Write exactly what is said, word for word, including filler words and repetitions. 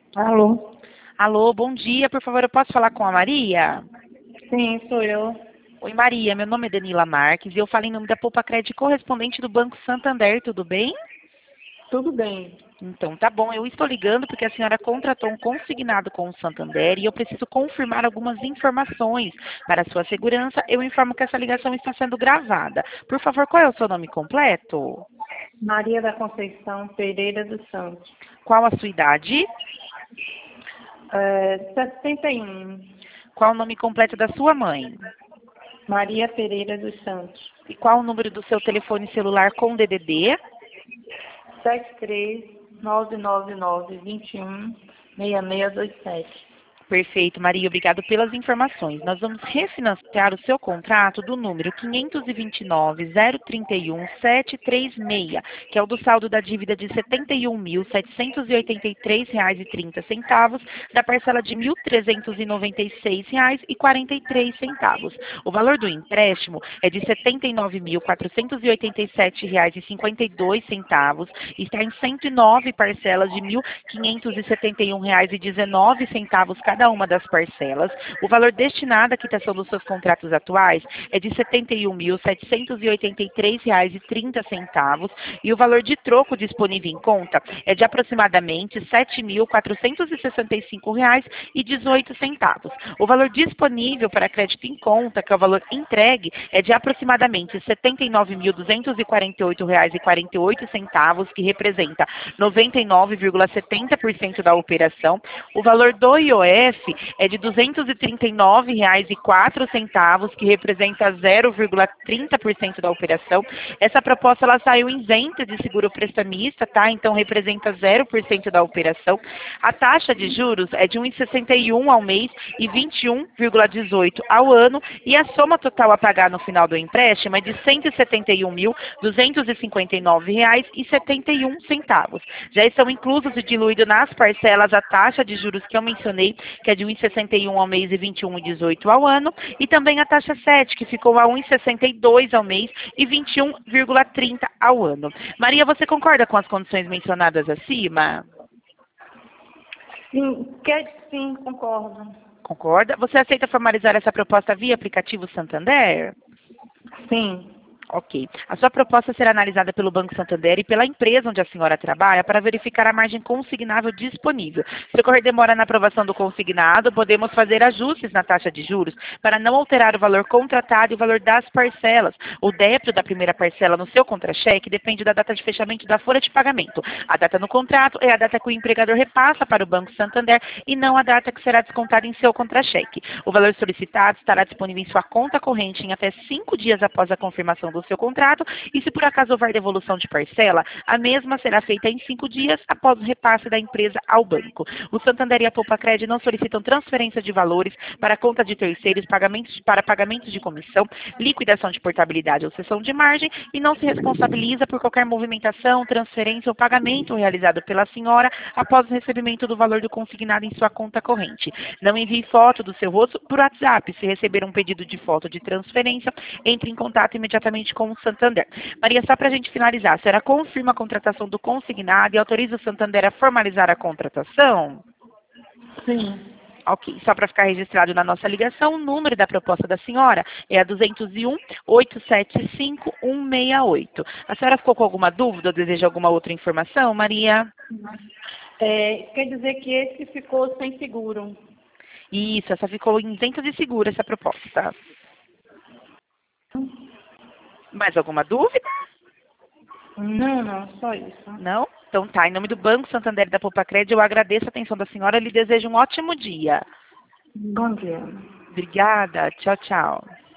Alô? Alô, bom dia. Por favor, eu posso falar com a Maria? Sim, sou eu. Oi, Maria. Meu nome é Danila Marques e eu falo em nome da Poupa Crédito correspondente do Banco Santander. Tudo bem? Tudo bem. Então, tá bom. Eu estou ligando porque a senhora contratou um consignado com o Santander e eu preciso confirmar algumas informações. Para a sua segurança, eu informo que essa ligação está sendo gravada. Por favor, qual é o seu nome completo? Maria da Conceição Pereira dos Santos. Qual a sua idade? É, sessenta e um. Qual o nome completo da sua mãe? Maria Pereira dos Santos. E qual o número do seu telefone celular com D D D? sete três nove nove nove dois um seis seis dois sete. Perfeito, Maria. Obrigado pelas informações. Nós vamos refinanciar o seu contrato do número quinhentos e vinte e nove, zero trinta e um, setecentos e trinta e seis, que é o do saldo da dívida de setenta e um mil, setecentos e oitenta e três reais e trinta centavos, da parcela de mil trezentos e noventa e seis reais e quarenta e três centavos. O valor do empréstimo é de setenta e nove mil, quatrocentos e oitenta e sete reais e cinquenta e dois centavos e está em cento e nove parcelas de mil quinhentos e setenta e um reais e dezenove centavos cada uma das parcelas. O valor destinado à quitação dos seus contratos atuais é de setenta e um mil, setecentos e oitenta e três reais e trinta centavos e o valor de troco disponível em conta é de aproximadamente sete mil, quatrocentos e sessenta e cinco reais e dezoito centavos. O valor disponível para crédito em conta, que é o valor entregue, é de aproximadamente setenta e nove mil, duzentos e quarenta e oito reais e quarenta e oito centavos, que representa noventa e nove vírgula setenta por cento da operação. O valor do I O F é de duzentos e trinta e nove reais e quatro centavos, que representa zero vírgula trinta por cento da operação. Essa proposta ela saiu isenta de seguro prestamista, tá? Então representa zero por cento da operação. A taxa de juros é de um vírgula sessenta e um ao mês e vinte e um vírgula dezoito ao ano, e a soma total a pagar no final do empréstimo é de cento e setenta e um mil, duzentos e cinquenta e nove reais e setenta e um centavos. Já estão inclusos e diluídos nas parcelas a taxa de juros que eu mencionei, que é de um vírgula sessenta e um ao mês e vinte e um vírgula dezoito ao ano, e também a taxa sete, que ficou a um vírgula sessenta e dois ao mês e vinte e um vírgula trinta ao ano. Maria, você concorda com as condições mencionadas acima? Sim, quer sim, concordo. Concorda? Você aceita formalizar essa proposta via aplicativo Santander? Sim. Ok. A sua proposta será analisada pelo Banco Santander e pela empresa onde a senhora trabalha para verificar a margem consignável disponível. Se ocorrer demora na aprovação do consignado, podemos fazer ajustes na taxa de juros para não alterar o valor contratado e o valor das parcelas. O débito da primeira parcela no seu contra-cheque depende da data de fechamento da folha de pagamento. A data no contrato é a data que o empregador repassa para o Banco Santander e não a data que será descontada em seu contra-cheque. O valor solicitado estará disponível em sua conta corrente em até cinco dias após a confirmação do seu contrato, e se por acaso houver devolução de parcela, a mesma será feita em cinco dias após o repasse da empresa ao banco. O Santander e a Poupa Crédito não solicitam transferência de valores para conta de terceiros, pagamentos para pagamentos de comissão, liquidação de portabilidade ou cessão de margem, e não se responsabiliza por qualquer movimentação, transferência ou pagamento realizado pela senhora após o recebimento do valor do consignado em sua conta corrente. Não envie foto do seu rosto por WhatsApp. Se receber um pedido de foto de transferência, entre em contato imediatamente com o Santander. Maria, só para a gente finalizar, a senhora confirma a contratação do consignado e autoriza o Santander a formalizar a contratação? Sim. Ok, só para ficar registrado na nossa ligação, o número da proposta da senhora é a duzentos e um, oitocentos e setenta e cinco, cento e sessenta e oito. A senhora ficou com alguma dúvida ou deseja alguma outra informação, Maria? É, quer dizer que esse ficou sem seguro. Isso, essa ficou isenta de seguro, essa proposta. Mais alguma dúvida? Não, não, só isso. Não? Então tá, em nome do Banco Santander e da Poupa Crédito, eu agradeço a atenção da senhora e lhe desejo um ótimo dia. Bom dia. Obrigada, tchau, tchau.